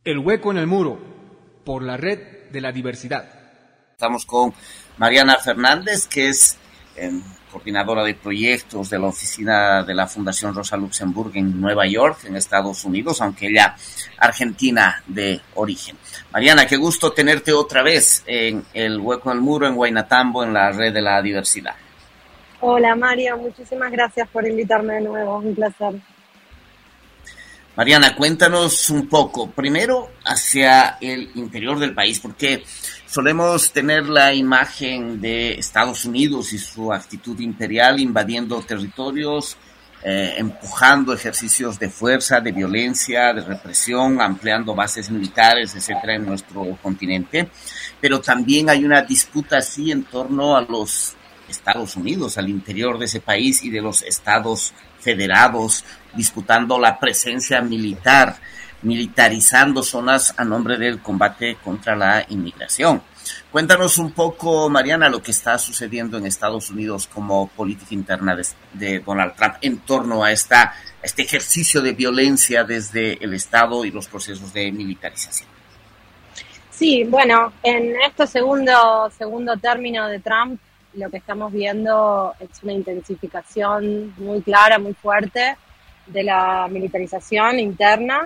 El hueco en el muro, por la red de la diversidad. Estamos con Mariana Fernández, que es coordinadora de proyectos de la oficina de la Fundación Rosa Luxemburg en Nueva York, en Estados Unidos, aunque ella argentina de origen. Mariana, qué gusto tenerte otra vez en El Hueco en el Muro, en Huaynatambo, en la red de la diversidad. Hola Mario, muchísimas gracias por invitarme de nuevo, un placer. Mariana, cuéntanos un poco, primero hacia el interior del país, porque solemos tener la imagen de Estados Unidos y su actitud imperial invadiendo territorios, empujando ejercicios de fuerza, de violencia, de represión, ampliando bases militares, etcétera, en nuestro continente. Pero también hay una disputa así en torno a los Estados Unidos, al interior de ese país y de los estados federados, disputando la presencia militar, militarizando zonas a nombre del combate contra la inmigración. Cuéntanos un poco, Mariana, lo que está sucediendo en Estados Unidos como política interna de Donald Trump en torno a este ejercicio de violencia desde el Estado y los procesos de militarización. Sí, bueno, en este segundo término de Trump, lo que estamos viendo es una intensificación muy clara, muy fuerte de la militarización interna.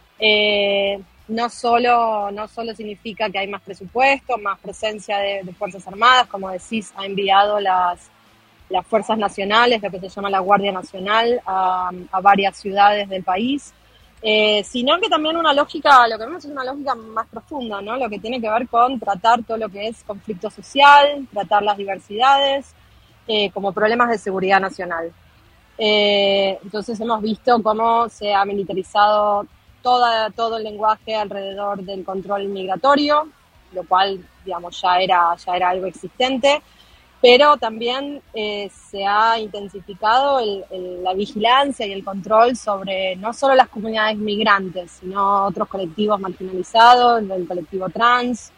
No solo significa que hay más presupuesto, más presencia de Fuerzas Armadas, como decís, ha enviado las Fuerzas Nacionales, lo que se llama la Guardia Nacional, a varias ciudades del país, sino que también lo que vemos es una lógica más profunda, ¿no? Lo que tiene que ver con tratar todo lo que es conflicto social, tratar las diversidades como problemas de seguridad nacional. Entonces hemos visto cómo se ha militarizado todo el lenguaje alrededor del control migratorio, lo cual, digamos, ya era algo existente, pero también se ha intensificado la vigilancia y el control sobre no solo las comunidades migrantes, sino otros colectivos marginalizados, el colectivo trans,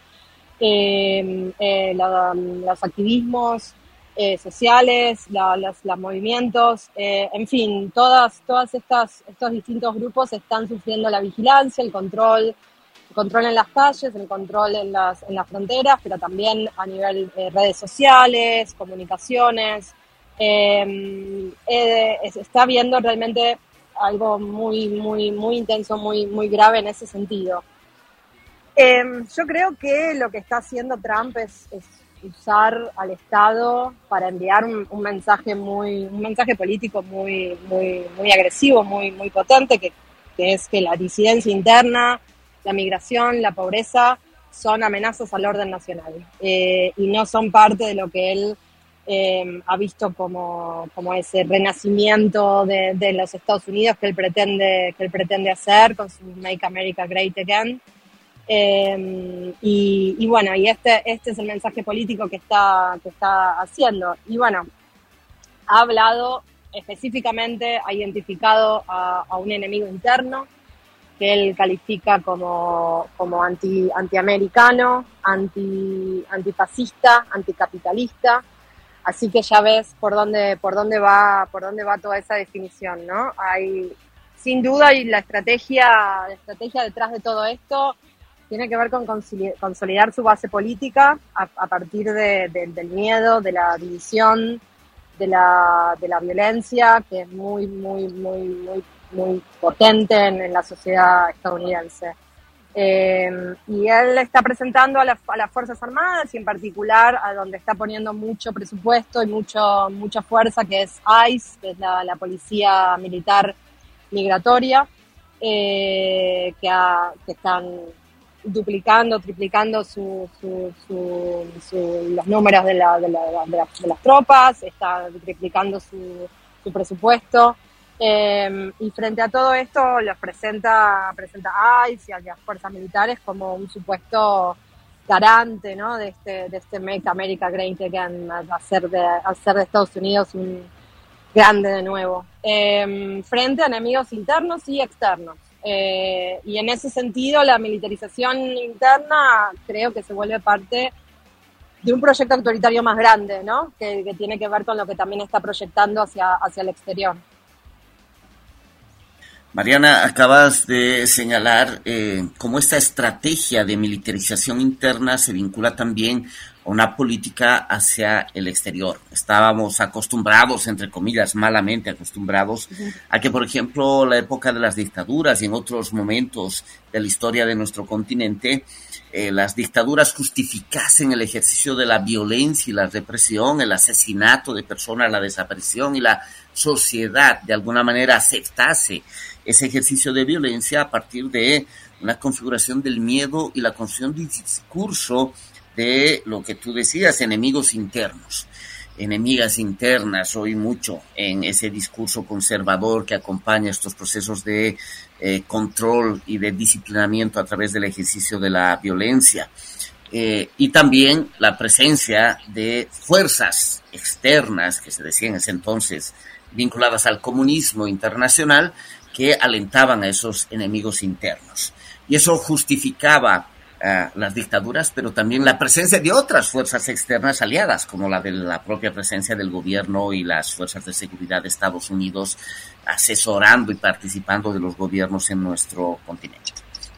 los activismos sociales, los movimientos, en fin, todos estos distintos grupos están sufriendo la vigilancia, el control en las calles, el control en las fronteras, pero también a nivel redes sociales, comunicaciones. Se está viendo realmente algo muy, muy, muy intenso, muy, muy grave en ese sentido. Yo creo que lo que está haciendo Trump es usar al Estado para enviar un mensaje político muy, muy, muy agresivo, muy, muy potente, que es que la disidencia interna, la migración, la pobreza son amenazas al orden nacional y no son parte de lo que él ha visto como ese renacimiento de los Estados Unidos que él pretende hacer con su Make America Great Again. Y bueno, y este es el mensaje político que está haciendo. Y bueno, ha hablado específicamente, ha identificado a un enemigo interno que él califica como antiamericano, antifascista, anticapitalista. Así que ya ves por dónde va toda esa definición, ¿no? Hay sin duda, y la estrategia detrás de todo esto tiene que ver con consolidar su base política a partir del miedo, de la división, de la violencia, que es muy, muy, muy, muy, muy potente en la sociedad estadounidense. Y él está presentando a las Fuerzas Armadas y en particular a donde está poniendo mucho presupuesto y mucha fuerza, que es ICE, que es la Policía Militar Migratoria, que están duplicando, triplicando los números de las tropas, está triplicando su presupuesto. Y frente a todo esto los presenta ICE y a las fuerzas militares como un supuesto garante, ¿no? de este Make America Great Again, hacer de Estados Unidos un grande de nuevo, frente a enemigos internos y externos. Y en ese sentido la militarización interna creo que se vuelve parte de un proyecto autoritario más grande, ¿no? que tiene que ver con lo que también está proyectando hacia el exterior. Mariana, acabas de señalar cómo esta estrategia de militarización interna se vincula también a una política hacia el exterior. Estábamos acostumbrados, entre comillas, malamente acostumbrados, a que, por ejemplo, la época de las dictaduras y en otros momentos de la historia de nuestro continente, las dictaduras justificasen el ejercicio de la violencia y la represión, el asesinato de personas, la desaparición, y la sociedad de alguna manera aceptase ese ejercicio de violencia a partir de una configuración del miedo y la construcción de un discurso de lo que tú decías, enemigos internos, enemigas internas, hoy mucho en ese discurso conservador que acompaña estos procesos de control y de disciplinamiento a través del ejercicio de la violencia. Y también la presencia de fuerzas externas, que se decía en ese entonces, vinculadas al comunismo internacional, que alentaban a esos enemigos internos. Y eso justificaba las dictaduras, pero también la presencia de otras fuerzas externas aliadas, como la de la propia presencia del gobierno y las fuerzas de seguridad de Estados Unidos, asesorando y participando de los gobiernos en nuestro continente.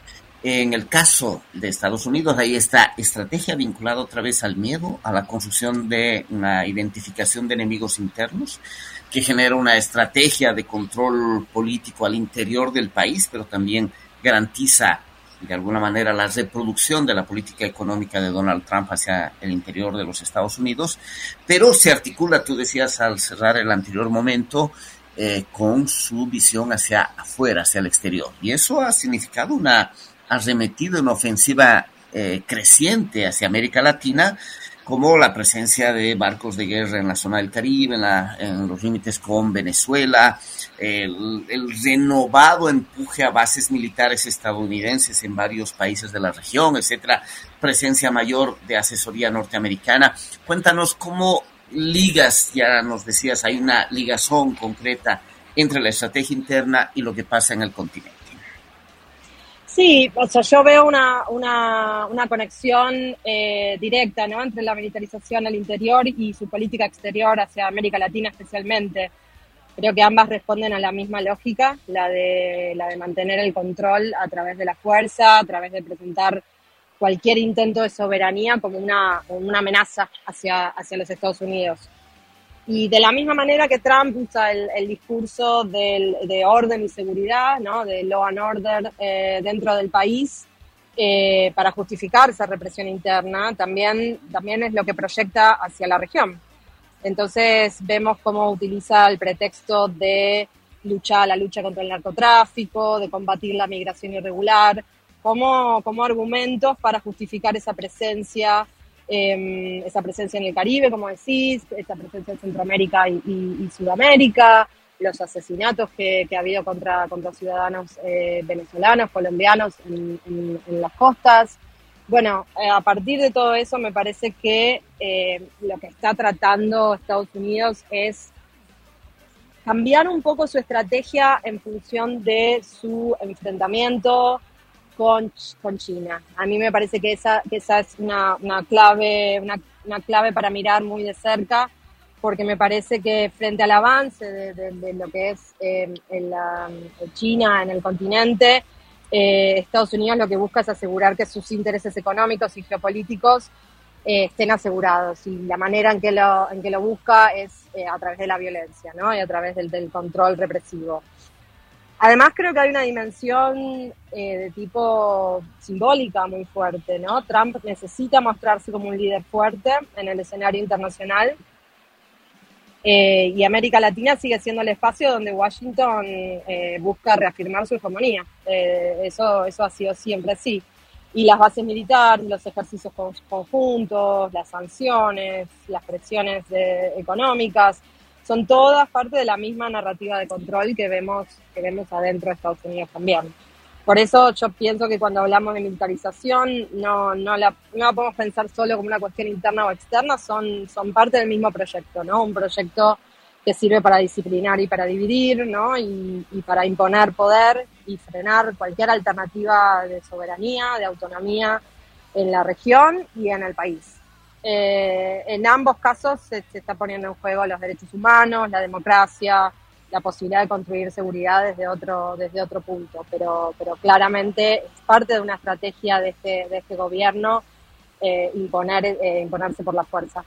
En el caso de Estados Unidos, hay esta estrategia vinculada otra vez al miedo, a la construcción de una identificación de enemigos internos, que genera una estrategia de control político al interior del país, pero también garantiza de alguna manera la reproducción de la política económica de Donald Trump hacia el interior de los Estados Unidos, pero se articula, tú decías al cerrar el anterior momento, con su visión hacia afuera, hacia el exterior. Y eso ha significado una arremetida, una ofensiva creciente hacia América Latina, como la presencia de barcos de guerra en la zona del Caribe, en los límites con Venezuela, el renovado empuje a bases militares estadounidenses en varios países de la región, etcétera, presencia mayor de asesoría norteamericana. Cuéntanos cómo ligas, ya nos decías, hay una ligazón concreta entre la estrategia interna y lo que pasa en el continente. Sí, o sea, yo veo una conexión directa, ¿no?, entre la militarización al interior y su política exterior hacia América Latina especialmente. Creo que ambas responden a la misma lógica, la de mantener el control a través de la fuerza, a través de presentar cualquier intento de soberanía como una amenaza hacia los Estados Unidos. Y de la misma manera que Trump usa el discurso de orden y seguridad, ¿no?, de law and order dentro del país, para justificar esa represión interna, también es lo que proyecta hacia la región. Entonces vemos cómo utiliza el pretexto de la lucha contra el narcotráfico, de combatir la migración irregular, como argumentos para justificar esa presencia en el Caribe, como decís, esa presencia en Centroamérica y Sudamérica, los asesinatos que ha habido contra ciudadanos venezolanos, colombianos en las costas. Bueno, a partir de todo eso me parece que lo que está tratando Estados Unidos es cambiar un poco su estrategia en función de su enfrentamiento con China. A mí me parece que esa es una clave para mirar muy de cerca, porque me parece que frente al avance de lo que es China en el continente, Estados Unidos lo que busca es asegurar que sus intereses económicos y geopolíticos estén asegurados, y la manera en que lo busca es a través de la violencia, ¿no?, y a través del control represivo. Además, creo que hay una dimensión de tipo simbólica muy fuerte, ¿no? Trump necesita mostrarse como un líder fuerte en el escenario internacional, y América Latina sigue siendo el espacio donde Washington busca reafirmar su hegemonía. Eso ha sido siempre así. Y las bases militares, los ejercicios conjuntos, las sanciones, las presiones económicas, son todas parte de la misma narrativa de control que vemos adentro de Estados Unidos también. Por eso yo pienso que cuando hablamos de militarización no la podemos pensar solo como una cuestión interna o externa, son parte del mismo proyecto, ¿no? Un proyecto que sirve para disciplinar y para dividir, ¿no? Y para imponer poder y frenar cualquier alternativa de soberanía, de autonomía en la región y en el país. En ambos casos se está poniendo en juego los derechos humanos, la democracia, la posibilidad de construir seguridad desde otro punto, pero claramente es parte de una estrategia de este gobierno imponerse por la fuerza.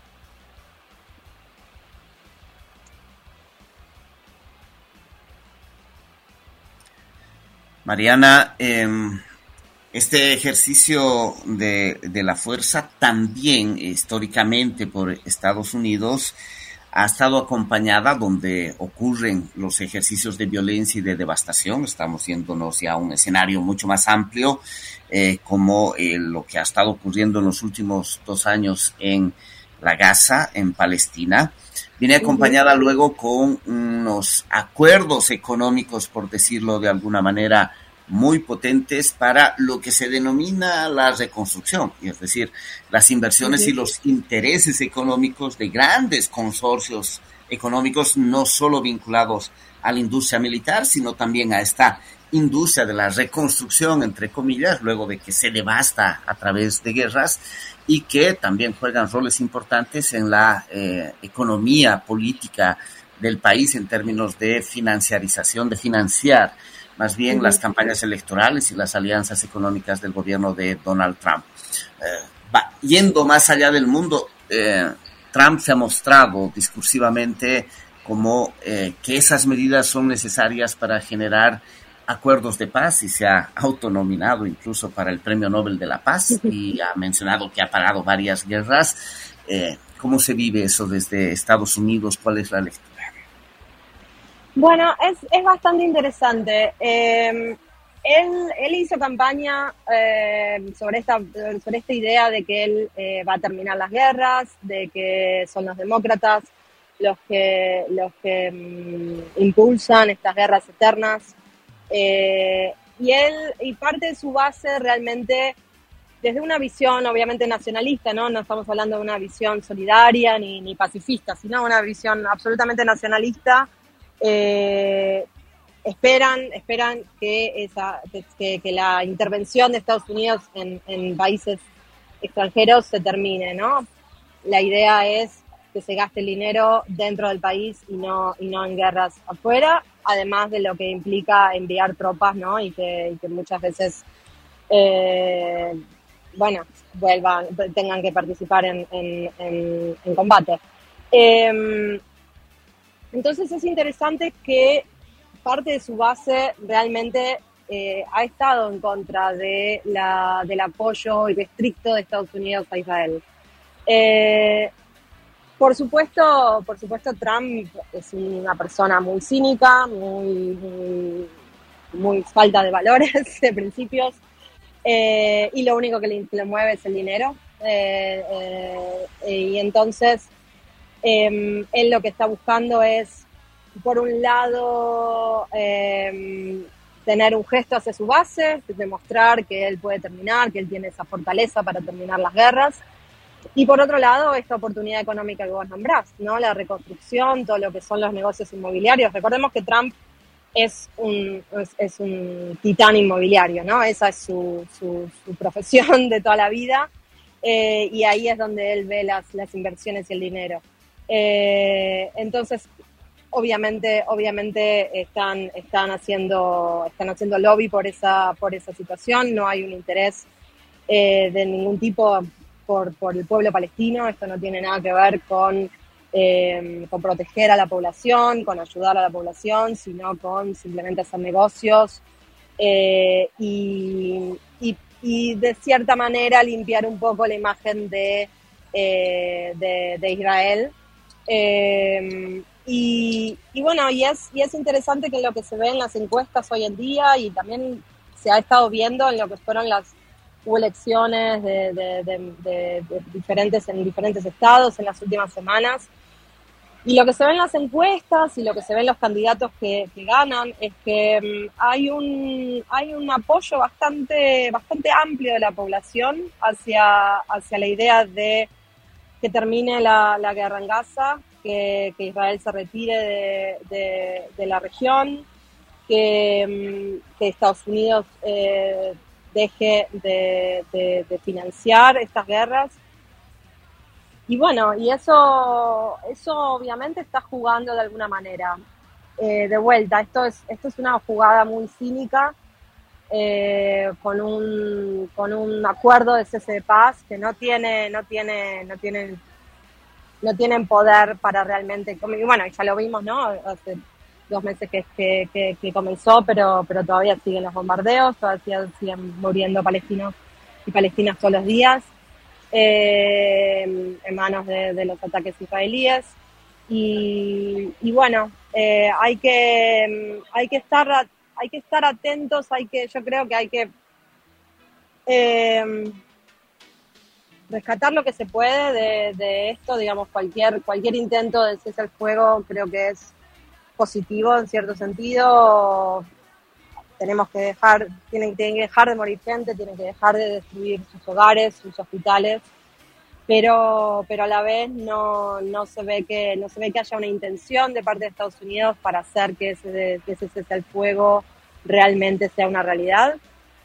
Mariana, este ejercicio de la fuerza también históricamente por Estados Unidos ha estado acompañada donde ocurren los ejercicios de violencia y de devastación. Estamos yéndonos ya a un escenario mucho más amplio, como lo que ha estado ocurriendo en los últimos 2 años en la Gaza, en Palestina. Viene acompañada luego con unos acuerdos económicos, por decirlo de alguna manera, muy potentes para lo que se denomina la reconstrucción, es decir, las inversiones y los intereses económicos de grandes consorcios económicos, no solo vinculados a la industria militar, sino también a esta industria de la reconstrucción, entre comillas, luego de que se devasta a través de guerras, y que también juegan roles importantes en la economía política del país en términos de financiarización, de financiar más bien las campañas electorales y las alianzas económicas del gobierno de Donald Trump. Yendo más allá del mundo, Trump se ha mostrado discursivamente como que esas medidas son necesarias para generar acuerdos de paz y se ha autonominado incluso para el Premio Nobel de la Paz y ha mencionado que ha parado varias guerras. ¿Cómo se vive eso desde Estados Unidos? ¿Cuál es la lectura? Bueno, es bastante interesante. Él hizo campaña sobre esta idea de que él va a terminar las guerras, de que son los demócratas los que impulsan estas guerras eternas. Y parte de su base realmente desde una visión obviamente nacionalista, ¿no? No estamos hablando de una visión solidaria ni pacifista, sino una visión absolutamente nacionalista. Esperan que la intervención de Estados Unidos en países extranjeros se termine, ¿no? La idea es que se gaste el dinero dentro del país y no en guerras afuera, además de lo que implica enviar tropas, ¿no? Y que muchas veces tengan que participar en combate. Entonces es interesante que parte de su base realmente ha estado en contra del apoyo irrestricto de Estados Unidos a Israel. Por supuesto, Trump es una persona muy cínica, muy falta de valores, de principios, y lo único que le mueve es el dinero. Y entonces él lo que está buscando es, por un lado, tener un gesto hacia su base, demostrar que él puede terminar, que él tiene esa fortaleza para terminar las guerras. Y por otro lado, esta oportunidad económica que vos nombrás, ¿no? La reconstrucción, todo lo que son los negocios inmobiliarios. Recordemos que Trump es un titán inmobiliario, ¿no? Esa es su profesión de toda la vida, y ahí es donde él ve las inversiones y el dinero. Entonces, obviamente están haciendo lobby por esa situación. No hay un interés de ningún tipo por el pueblo palestino. Esto no tiene nada que ver con proteger a la población, con ayudar a la población, sino con simplemente hacer negocios y de cierta manera limpiar un poco la imagen de Israel. Y es interesante que lo que se ve en las encuestas hoy en día, y también se ha estado viendo en lo que fueron hubo elecciones de diferentes estados en las últimas semanas, y lo que se ve en las encuestas y lo que se ve en los candidatos que ganan es que hay un apoyo bastante amplio de la población hacia la idea de que termine la guerra en Gaza, que Israel se retire de la región, que Estados Unidos deje de financiar estas guerras. Y bueno, y eso obviamente está jugando de alguna manera. de vuelta, esto es una jugada muy cínica, con un acuerdo de cese de paz que no tienen poder para realmente, y bueno, ya lo vimos, ¿no? Hace 2 meses que comenzó, pero todavía siguen los bombardeos, todavía siguen muriendo palestinos y palestinas todos los días, en manos de los ataques israelíes. Y bueno, hay que estar atentos, yo creo que hay que rescatar lo que se puede de esto, digamos, cualquier intento de cese al fuego creo que es positivo en cierto sentido. Tienen que dejar de morir gente, tienen que dejar de destruir sus hogares, sus hospitales, pero a la vez no se ve que haya una intención de parte de Estados Unidos para hacer que ese cese al fuego realmente sea una realidad.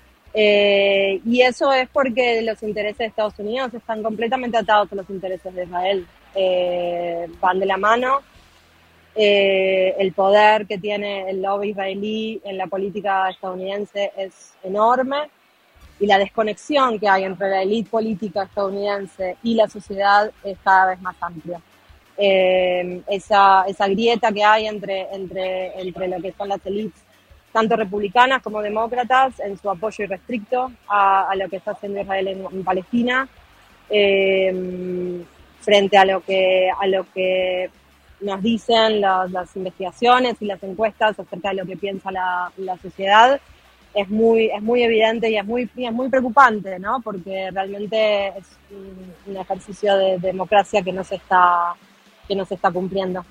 Y eso es porque los intereses de Estados Unidos están completamente atados a los intereses de Israel. Van de la mano. El poder que tiene el lobby israelí en la política estadounidense es enorme, y la desconexión que hay entre la élite política estadounidense y la sociedad es cada vez más amplia. Esa grieta que hay entre lo que son las élites, tanto republicanas como demócratas, en su apoyo irrestricto a lo que está haciendo Israel en Palestina, frente a lo que nos dicen las investigaciones y las encuestas acerca de lo que piensa la sociedad, es muy evidente y es muy preocupante, ¿no? Porque realmente es un ejercicio de democracia que no se está cumpliendo.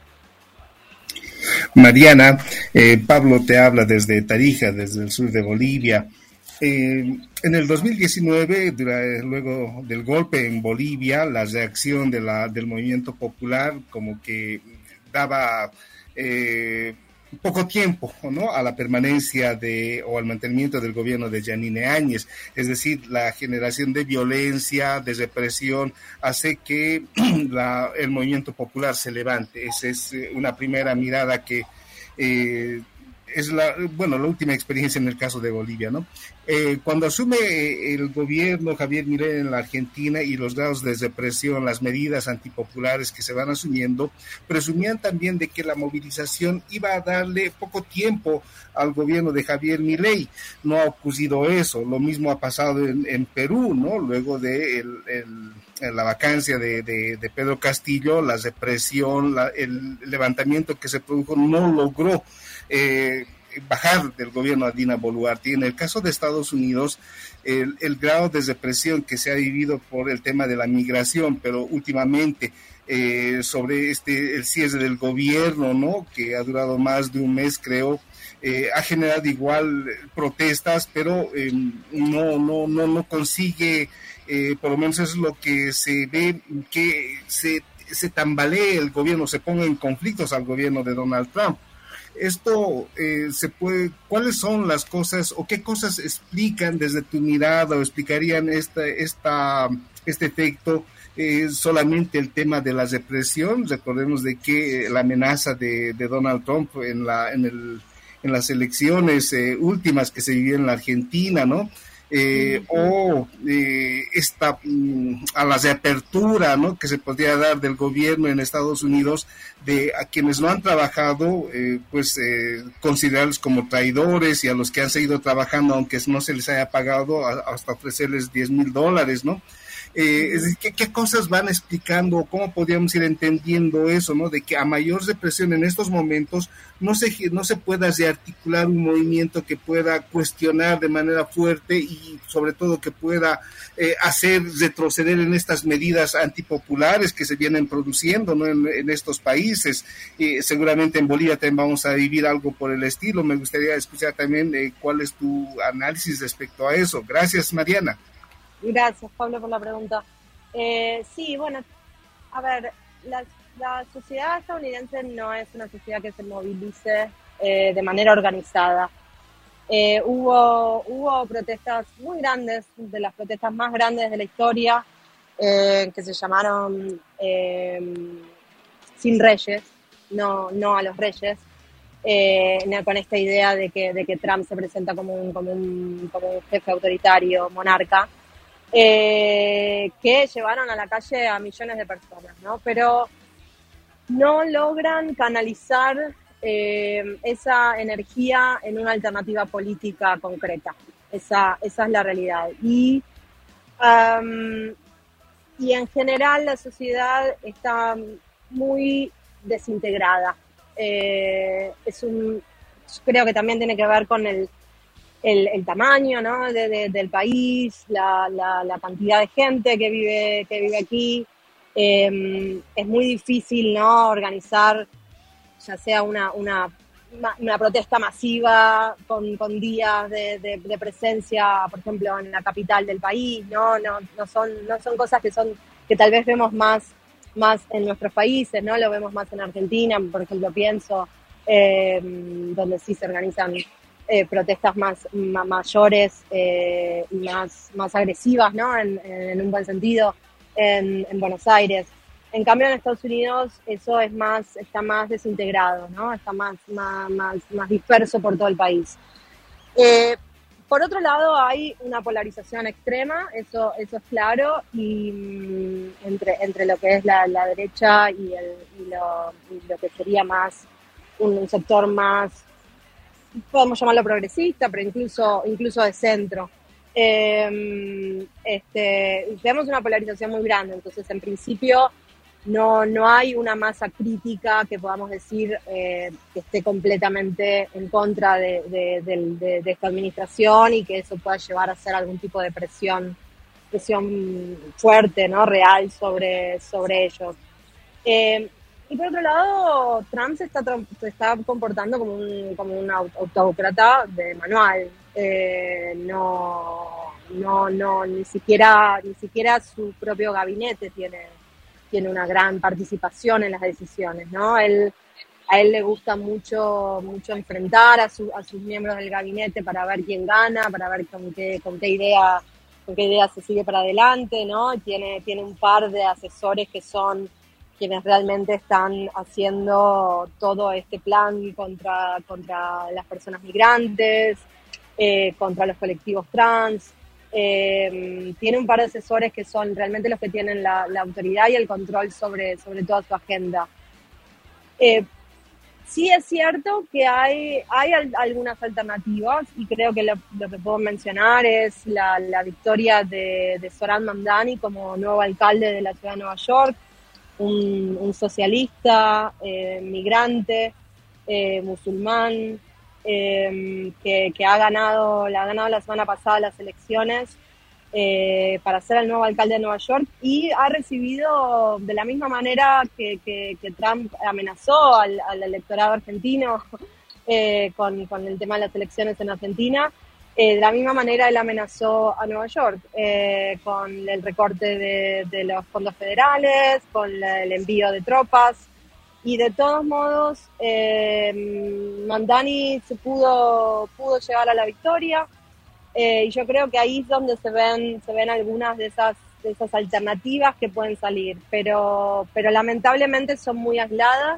Mariana, Pablo te habla desde Tarija, desde el sur de Bolivia. En el 2019, luego del golpe en Bolivia, la reacción del movimiento popular como que daba poco tiempo, ¿no?, a la permanencia o al mantenimiento del gobierno de Yanine Áñez. Es decir, la generación de violencia, de represión, hace que el movimiento popular se levante. Esa es una primera mirada que es la última experiencia en el caso de Bolivia, ¿no? Cuando asume el gobierno Javier Milei en la Argentina y los grados de represión, las medidas antipopulares que se van asumiendo, presumían también de que la movilización iba a darle poco tiempo al gobierno de Javier Milei. No ha ocurrido eso. Lo mismo ha pasado en Perú, ¿no? Luego de la vacancia de Pedro Castillo, la represión, el levantamiento que se produjo no logró bajar del gobierno a Dina Boluarte. Y en el caso de Estados Unidos, el grado de represión que se ha vivido por el tema de la migración, pero últimamente sobre el cierre del gobierno, ¿no?, que ha durado más de un mes, creo, ha generado igual protestas, pero no consigue, por lo menos es lo que se ve, que se tambalee el gobierno, se ponga en conflictos al gobierno de Donald Trump. Esto ¿cuáles son las cosas o qué cosas explican desde tu mirada o explicarían este efecto? Solamente el tema de la represión. Recordemos de que la amenaza de Donald Trump en las elecciones últimas que se vivió en la Argentina, ¿no? A la reapertura, ¿no?, que se podría dar del gobierno en Estados Unidos a quienes no han trabajado, considerarlos como traidores, y a los que han seguido trabajando aunque no se les haya pagado, hasta ofrecerles $10,000, ¿no? Es decir, ¿qué cosas van explicando? ¿Cómo podríamos ir entendiendo eso, ¿no?, de que a mayor represión en estos momentos no se pueda rearticular un movimiento que pueda cuestionar de manera fuerte y sobre todo que pueda hacer retroceder en estas medidas antipopulares que se vienen produciendo, ¿no?, en estos países? Seguramente en Bolivia también vamos a vivir algo por el estilo. Me gustaría escuchar también cuál es tu análisis respecto a eso. Gracias, Mariana. Gracias, Pablo, por la pregunta. Sí, bueno, a ver, la sociedad estadounidense no es una sociedad que se movilice de manera organizada. Hubo protestas muy grandes, de las protestas más grandes de la historia, que se llamaron Sin Reyes, no a los reyes, con esta idea de que Trump se presenta como un jefe autoritario, monarca, que llevaron a la calle a millones de personas, ¿no? Pero no logran canalizar esa energía en una alternativa política concreta. Esa es la realidad. Y en general la sociedad está muy desintegrada. Creo que también tiene que ver con el tamaño, ¿no? del país, la cantidad de gente que vive aquí. Es muy difícil, ¿no? Organizar ya sea una protesta masiva con días de presencia, por ejemplo, en la capital del país, no son cosas que tal vez vemos más en nuestros países, ¿no? Lo vemos más en Argentina, por ejemplo, pienso, donde sí se organizan protestas más mayores y más agresivas, ¿no? En un buen sentido, en Buenos Aires. En cambio, en Estados Unidos eso está más desintegrado, ¿no? Está más disperso por todo el país. Por otro lado, hay una polarización extrema, eso es claro, y entre lo que es la derecha y lo que sería más un sector más, podemos llamarlo progresista, pero incluso de centro. Tenemos una polarización muy grande, entonces en principio no hay una masa crítica que podamos decir que esté completamente en contra de esta administración y que eso pueda llevar a hacer algún tipo de presión fuerte, ¿no? Real sobre ellos. Y por otro lado, Trump se está comportando como un autócrata de manual. Ni siquiera su propio gabinete tiene una gran participación en las decisiones, ¿no? A él le gusta mucho enfrentar a sus miembros del gabinete para ver quién gana, para ver con qué idea se sigue para adelante, ¿no? Tiene un par de asesores que son quienes realmente están haciendo todo este plan contra las personas migrantes, contra los colectivos trans. Tiene un par de asesores que son realmente los que tienen la autoridad y el control sobre toda su agenda. Sí es cierto que hay algunas alternativas y creo que lo que puedo mencionar es la victoria de Zohran Mamdani como nuevo alcalde de la ciudad de Nueva York, un socialista, migrante, musulmán, que la ha ganado la semana pasada las elecciones para ser el nuevo alcalde de Nueva York y ha recibido de la misma manera que Trump amenazó al electorado argentino con el tema de las elecciones en Argentina. De la misma manera él amenazó a Nueva York con el recorte de los fondos federales, con el envío de tropas. Y de todos modos, Mamdani se pudo llegar a la victoria. Y yo creo que ahí es donde se ven algunas de esas alternativas que pueden salir. Pero lamentablemente son muy aisladas,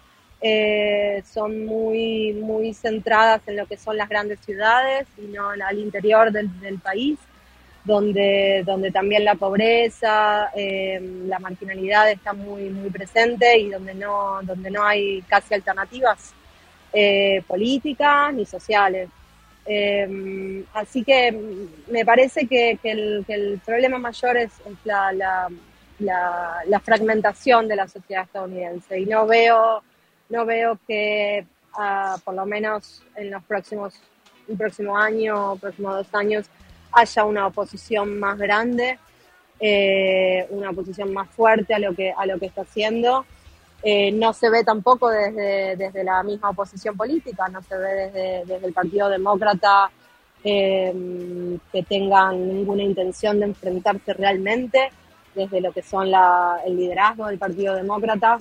son muy centradas en lo que son las grandes ciudades y no al interior del país, donde también la pobreza, la marginalidad está muy presente y donde no hay casi alternativas políticas ni sociales. Así que me parece que el problema mayor es la fragmentación de la sociedad estadounidense y no veo que por lo menos en el próximo año, próximos 2 años, haya una oposición más grande, una oposición más fuerte a lo que está haciendo. No se ve tampoco desde la misma oposición política, no se ve desde el Partido Demócrata que tengan ninguna intención de enfrentarse realmente, desde lo que son el liderazgo del Partido Demócrata.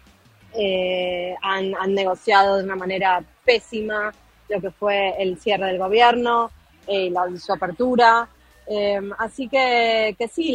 Han negociado de una manera pésima lo que fue el cierre del gobierno, su apertura. Así que sí,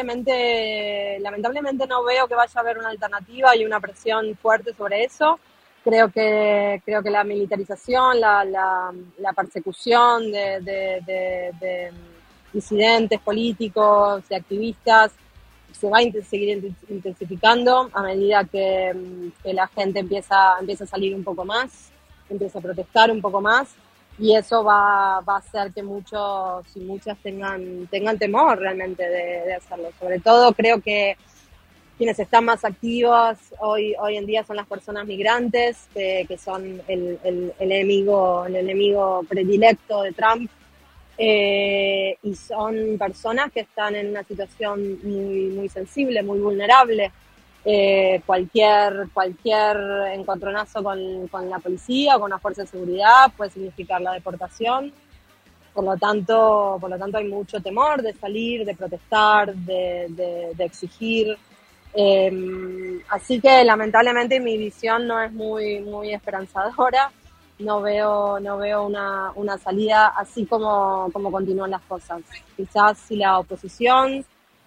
lamentablemente no veo que vaya a haber una alternativa y una presión fuerte sobre eso. Creo que la militarización, la persecución de disidentes políticos, de activistas, se va a seguir intensificando a medida que la gente empieza a salir un poco más, empieza a protestar un poco más, y eso va a hacer que muchos y muchas tengan temor realmente de hacerlo. Sobre todo creo que quienes están más activos hoy en día son las personas migrantes, que son el enemigo predilecto de Trump, y son personas que están en una situación muy sensible, muy vulnerable. Cualquier encontronazo con la policía o con las fuerzas de seguridad puede significar la deportación. Por lo tanto hay mucho temor de salir, de protestar, de exigir. Así que lamentablemente mi visión no es muy esperanzadora. No veo una salida así como continúan las cosas. Quizás si la oposición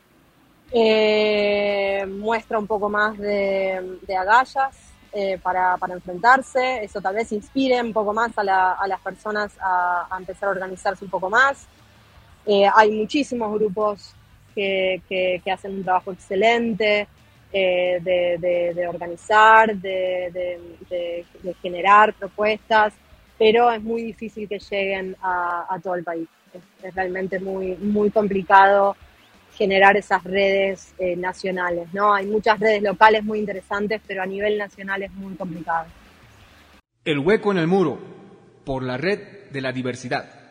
muestra un poco más de agallas para enfrentarse, eso tal vez inspire un poco más a las personas a empezar a organizarse un poco más. Hay muchísimos grupos que hacen un trabajo excelente de organizar, de generar propuestas, pero es muy difícil que lleguen a todo el país. Es realmente muy complicado generar esas redes nacionales, ¿no? Hay muchas redes locales muy interesantes, pero a nivel nacional es muy complicado. El hueco en el muro, por la red de la diversidad.